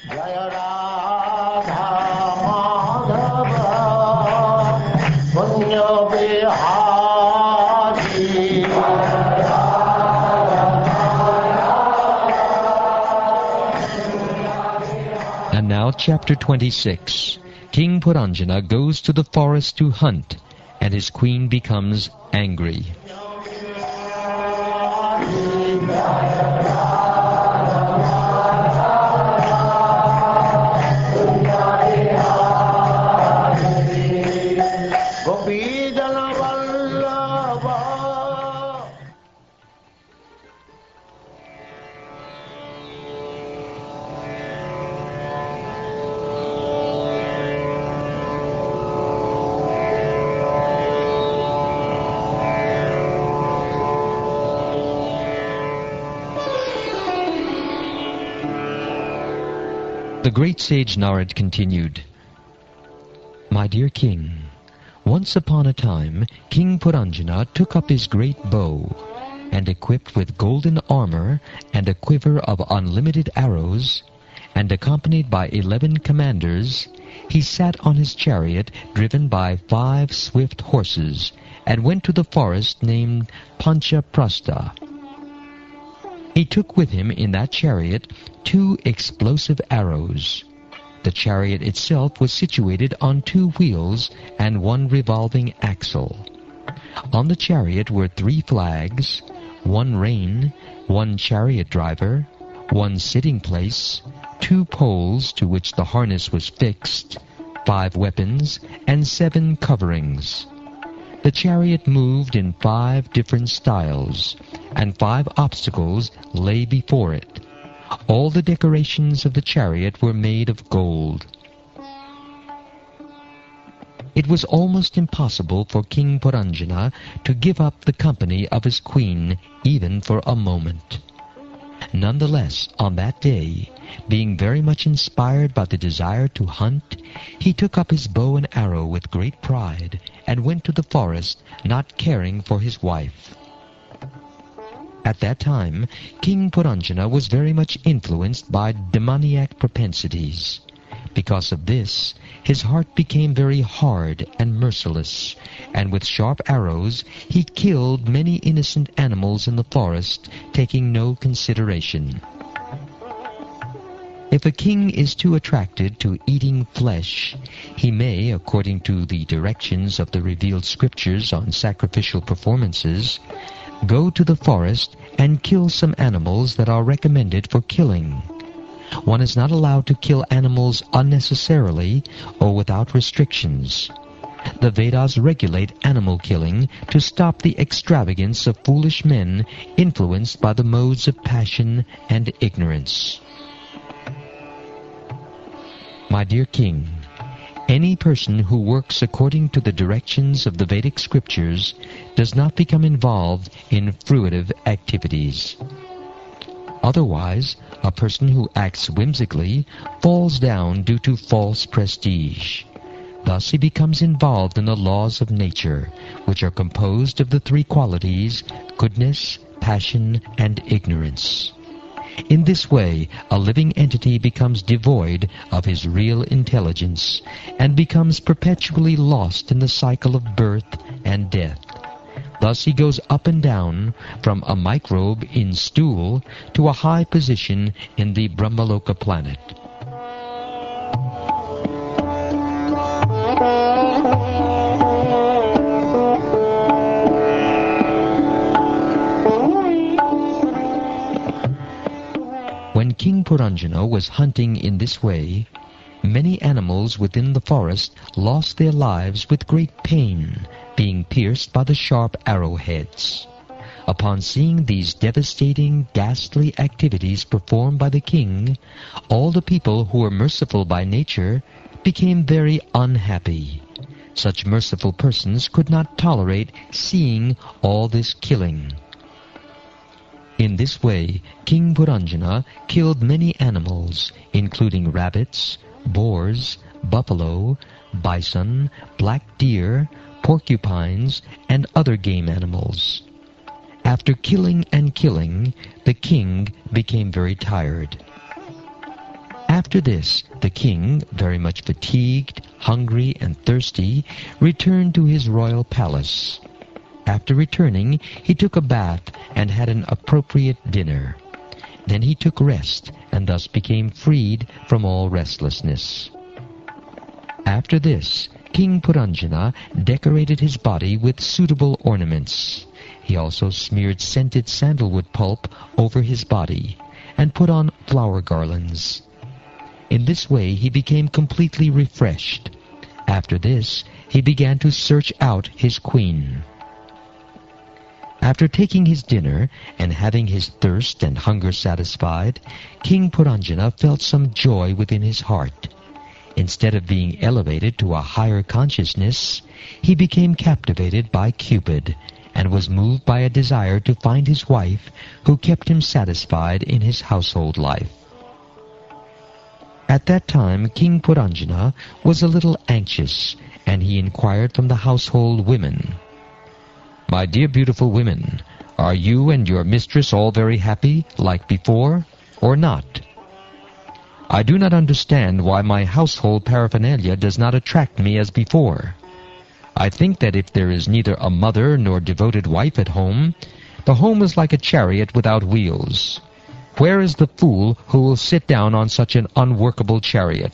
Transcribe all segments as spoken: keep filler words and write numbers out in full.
Jaya Radha Madhava Punya Vihari. And now chapter twenty-six. King Puranjana goes to the forest to hunt, and his queen becomes angry. The great sage Narad continued, My dear king, once upon a time King Puranjana took up his great bow, and equipped with golden armor and a quiver of unlimited arrows, and accompanied by eleven commanders, he sat on his chariot driven by five swift horses, and went to the forest named Panchaprastha. He took with him in that chariot two explosive arrows. The chariot itself was situated on two wheels and one revolving axle. On the chariot were three flags, one rein, one chariot driver, one sitting place, two poles to which the harness was fixed, five weapons, and seven coverings. The chariot moved in five different styles, and five obstacles lay before it. All the decorations of the chariot were made of gold. It was almost impossible for King Puranjana to give up the company of his queen even for a moment. Nonetheless, on that day, being very much inspired by the desire to hunt, he took up his bow and arrow with great pride and went to the forest, not caring for his wife. At that time, King Puranjana was very much influenced by demoniac propensities. Because of this, his heart became very hard and merciless, and with sharp arrows he killed many innocent animals in the forest, taking no consideration. If a king is too attracted to eating flesh, he may, according to the directions of the revealed scriptures on sacrificial performances, go to the forest and kill some animals that are recommended for killing. One is not allowed to kill animals unnecessarily or without restrictions. The Vedas regulate animal killing to stop the extravagance of foolish men influenced by the modes of passion and ignorance. My dear king, any person who works according to the directions of the Vedic scriptures does not become involved in fruitive activities. Otherwise, a person who acts whimsically falls down due to false prestige. Thus he becomes involved in the laws of nature, which are composed of the three qualities, goodness, passion, and ignorance. In this way, a living entity becomes devoid of his real intelligence and becomes perpetually lost in the cycle of birth and death. Thus he goes up and down from a microbe in stool to a high position in the Brahmaloka planet. When King Puranjana was hunting in this way, many animals within the forest lost their lives with great pain, being pierced by the sharp arrowheads. Upon seeing these devastating, ghastly activities performed by the king, all the people who were merciful by nature became very unhappy. Such merciful persons could not tolerate seeing all this killing. In this way, King Puranjana killed many animals, including rabbits, boars, buffalo, bison, black deer, porcupines, and other game animals. After killing and killing, the king became very tired. After this, the king, very much fatigued, hungry, and thirsty, returned to his royal palace. After returning, he took a bath and had an appropriate dinner. Then he took rest, and thus became freed from all restlessness. After this, King Puranjana decorated his body with suitable ornaments. He also smeared scented sandalwood pulp over his body, and put on flower garlands. In this way he became completely refreshed. After this, he began to search out his queen. After taking his dinner and having his thirst and hunger satisfied, King Puranjana felt some joy within his heart. Instead of being elevated to a higher consciousness, he became captivated by Cupid, and was moved by a desire to find his wife, who kept him satisfied in his household life. At that time, King Puranjana was a little anxious, and he inquired from the household women, "My dear beautiful women, are you and your mistress all very happy, like before, or not? I do not understand why my household paraphernalia does not attract me as before. I think that if there is neither a mother nor devoted wife at home, the home is like a chariot without wheels. Where is the fool who will sit down on such an unworkable chariot?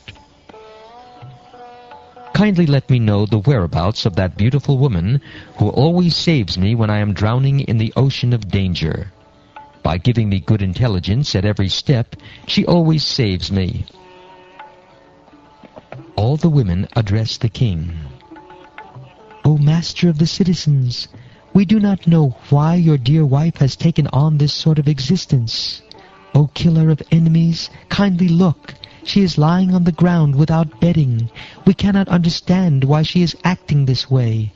Kindly let me know the whereabouts of that beautiful woman who always saves me when I am drowning in the ocean of danger. By giving me good intelligence at every step, she always saves me." All the women addressed the king. "O master of the citizens, we do not know why your dear wife has taken on this sort of existence. O killer of enemies, kindly look. She is lying on the ground without bedding. We cannot understand why she is acting this way."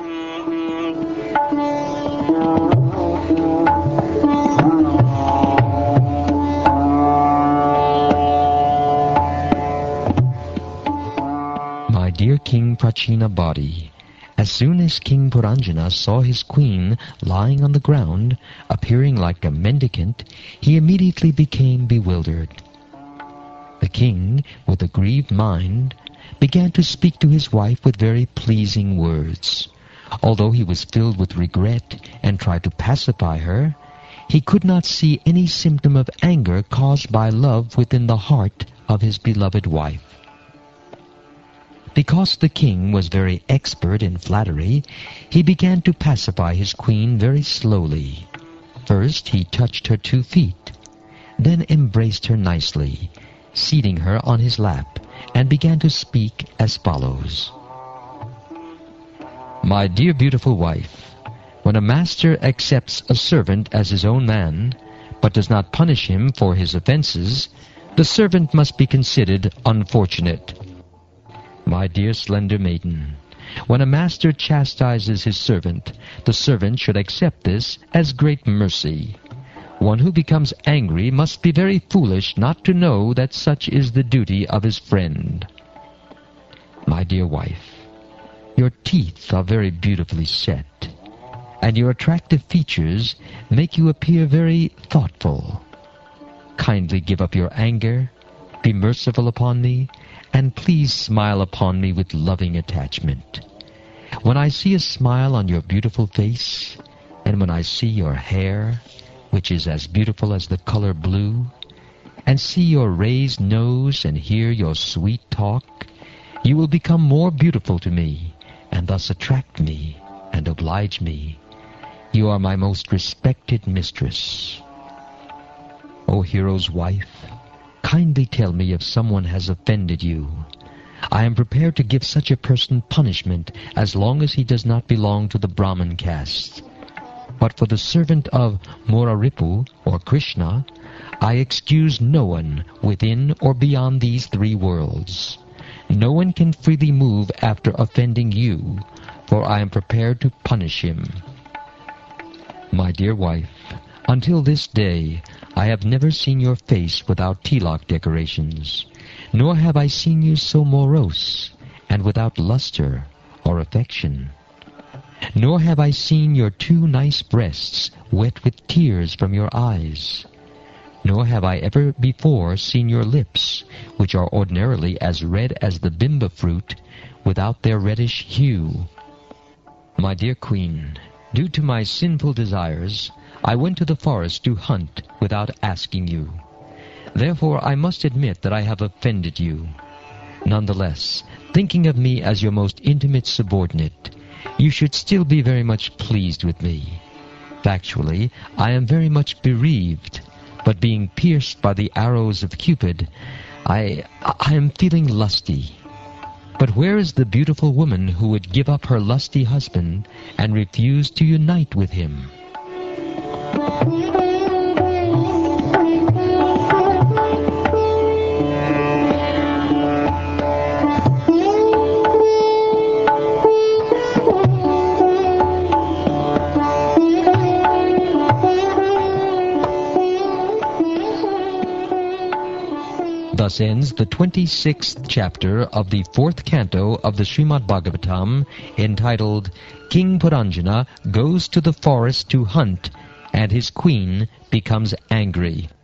My dear King Prachinabadi, as soon as King Puranjana saw his queen lying on the ground, appearing like a mendicant, he immediately became bewildered. The king, with a grieved mind, began to speak to his wife with very pleasing words. Although he was filled with regret and tried to pacify her, he could not see any symptom of anger caused by love within the heart of his beloved wife. Because the king was very expert in flattery, he began to pacify his queen very slowly. First he touched her two feet, then embraced her nicely, seating her on his lap, and began to speak as follows. "My dear beautiful wife, when a master accepts a servant as his own man, but does not punish him for his offenses, the servant must be considered unfortunate. My dear slender maiden, when a master chastises his servant, the servant should accept this as great mercy. One who becomes angry must be very foolish not to know that such is the duty of his friend. My dear wife, your teeth are very beautifully set, and your attractive features make you appear very thoughtful. Kindly give up your anger, be merciful upon me, and please smile upon me with loving attachment. When I see a smile on your beautiful face, and when I see your hair, which is as beautiful as the color blue, and see your raised nose and hear your sweet talk, you will become more beautiful to me, and thus attract me and oblige me. You are my most respected mistress. O hero's wife, kindly tell me if someone has offended you. I am prepared to give such a person punishment as long as he does not belong to the Brahmin caste. But for the servant of Muraripu or Krishna, I excuse no one within or beyond these three worlds. No one can freely move after offending you, for I am prepared to punish him. My dear wife, until this day, I have never seen your face without tilak decorations, nor have I seen you so morose and without luster or affection. Nor have I seen your two nice breasts wet with tears from your eyes. nor have I ever before seen your lips, which are ordinarily as red as the bimba fruit, without their reddish hue. My dear Queen, due to my sinful desires, I went to the forest to hunt without asking you. Therefore I must admit that I have offended you. Nonetheless, thinking of me as your most intimate subordinate, you should still be very much pleased with me. Factually, I am very much bereaved, but being pierced by the arrows of Cupid, I, I am feeling lusty. But where is the beautiful woman who would give up her lusty husband and refuse to unite with him? Thus ends the twenty-sixth chapter of the fourth canto of the Srimad Bhagavatam, entitled King Puranjana Goes to the Forest to Hunt, and His Queen Becomes Angry.